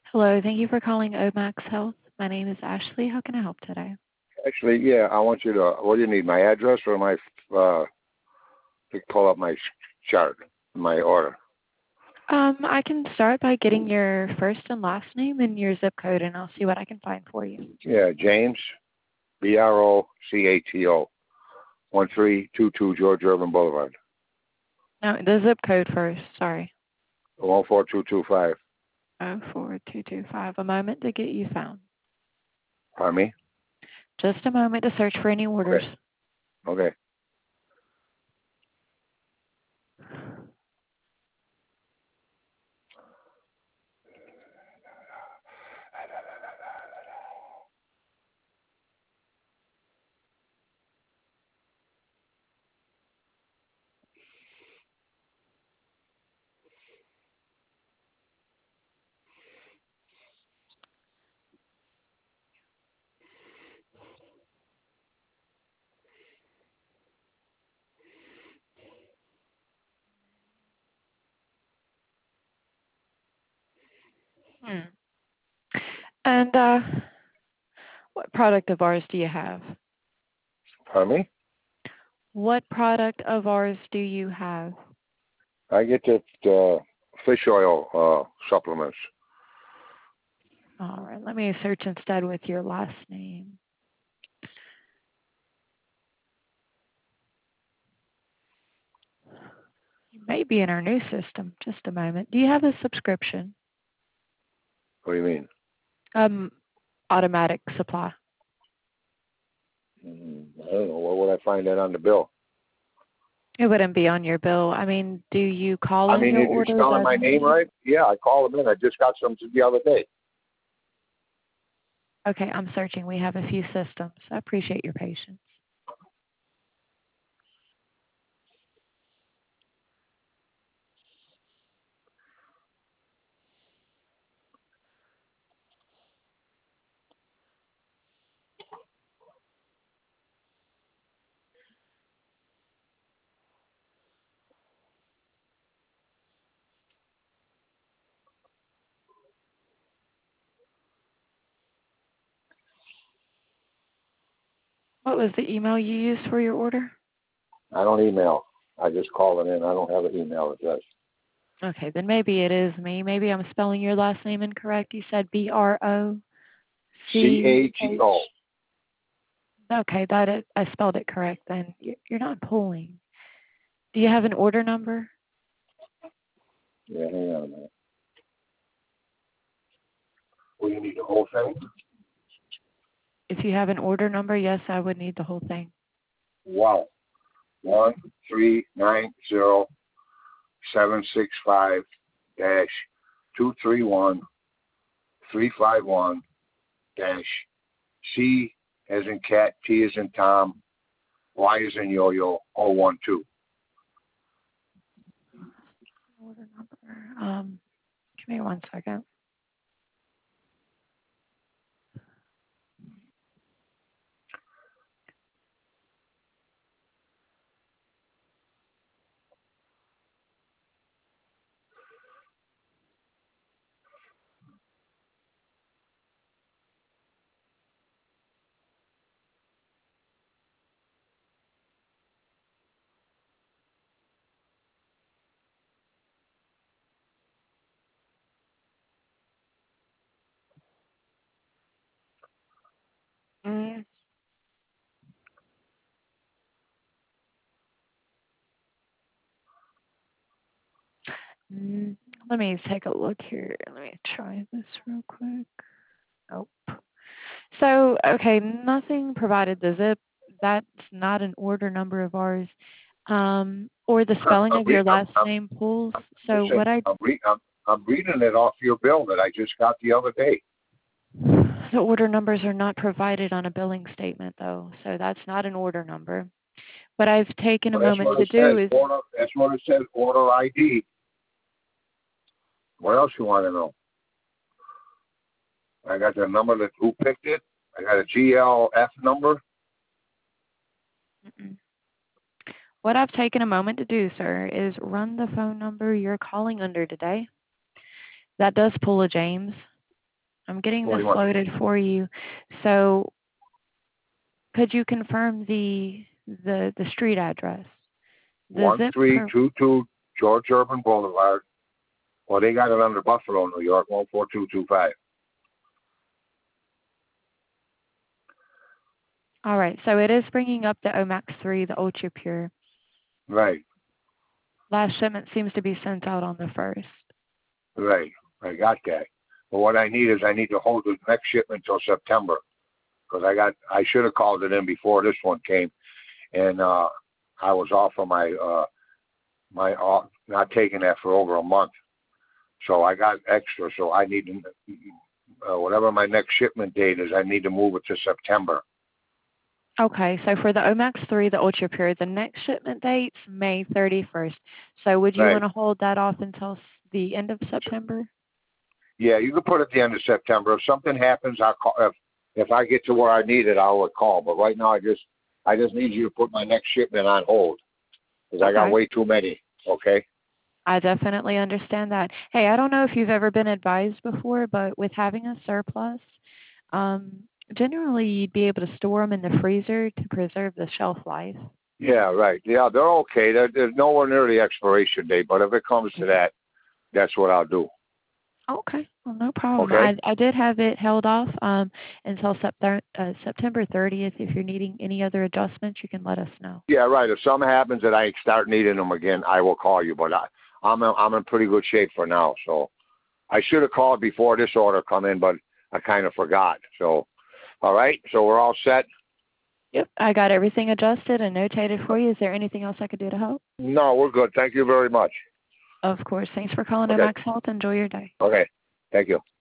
Hello, thank you for calling Omax Health. My name is Ashley. How can I help today? Actually, yeah, I want you to. What do you need? My address or my to pull up my chart, my order? I can start by getting your first and last name and your zip code, and I'll see what I can find for you. Yeah, James, Brocato, 1322 George Irvin Boulevard, No, the zip code first. Sorry. 14225. 04225. A moment to get you found. Pardon me? Just a moment to search for any orders. Okay. Okay. Hmm. And what product of ours do you have? Pardon me? What product of ours do you have? I get the fish oil supplements. All right, let me search instead with your last name. You may be in our new system. Just a moment. Do you have a subscription? What do you mean? Um, Automatic supply. I don't know. Where would I find that on the bill? It wouldn't be on your bill. I mean, do you call I in mean, your is you orders spelling as my name needed? right? Yeah, I called them in. I just got some the other day. Okay, I'm searching. We have a few systems. I appreciate your patience. What was the email you used for your order? I don't email. I just call it in. I don't have an email address. Okay, then maybe it is me. Maybe I'm spelling your last name incorrect. You said Brococh. CATO. Okay, I spelled it correct then. You're not pulling. Do you have an order number? Yeah, hang on a minute. Well, you need the whole thing? If you have an order number, yes, I would need the whole thing. Wow. 1390765 dash 231351 dash C as in cat, T as in Tom, Y as in yo-yo, 012. Order number. Give me 1 second. Mm, mm, Let me take a look here. Let me try this real quick. Nope. So, okay, nothing provided the zip. That's not an order number of ours. Or the spelling of your last name pulls. So Listen, I'm reading it off your bill that I just got the other day. the order numbers are not provided on a billing statement though. So that's not an order number. What I've taken a Well, that's moment what to it says. do is, That's what it says. Order ID. What else you want to know? I got the number that who picked it. I got a GLF number. mm-mm. What I've taken a moment to do, sir, is run the phone number you're calling under today. That does pull a James. I'm getting What do this you want? loaded for you. So could you confirm the street address? The zip code. 1322 George Urban Boulevard. Well, they got it under Buffalo, New York, 14225. All right. So it is bringing up the Omax 3, the Ultra Pure. Right, Last shipment seems to be sent out on the 1st. right. I got that. But what I need is I need to hold the next shipment till September, because I should have called it in before this one came, and I was off of not taking that for over a month. So I got extra. So I need to, whatever my next shipment date is, I need to move it to September. Okay, so for the Omax 3, the Ultra Pure, the next shipment date's May 31st. So would you Right. want to hold that off until the end of September? Yeah, you can put it at the end of September. If something happens, I'll call. If I get to where I need it, I'll call. But right now, I just need you to put my next shipment on hold, because I got Okay. way too many. Okay. I definitely understand that. Hey, I don't know if you've ever been advised before, but with having a surplus, generally you'd be able to store them in the freezer to preserve the shelf life. Yeah, right. Yeah, they're okay. There's nowhere near the expiration date. But if it comes to that, that's what I'll do. Okay, well, no problem. Okay. I did have it held off until September 30th. If you're needing any other adjustments, you can let us know. Yeah, right. If something happens that I start needing them again, I will call you. But I'm in pretty good shape for now. So I should have called before this order come in, but I kind of forgot. So, all right. So we're all set. Yep, I got everything adjusted and notated for you. Is there anything else I could do to help? No, we're good. Thank you very much. Of course. Thanks for calling Okay. Omax Health. Enjoy your day. Okay. Thank you.